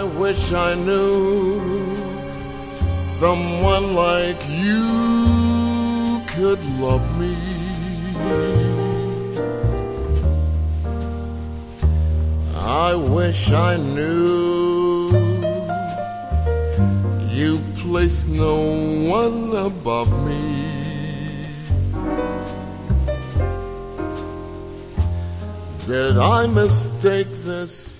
I wish I knew someone like you could love me. I wish I knew you place no one above me. Did I mistake this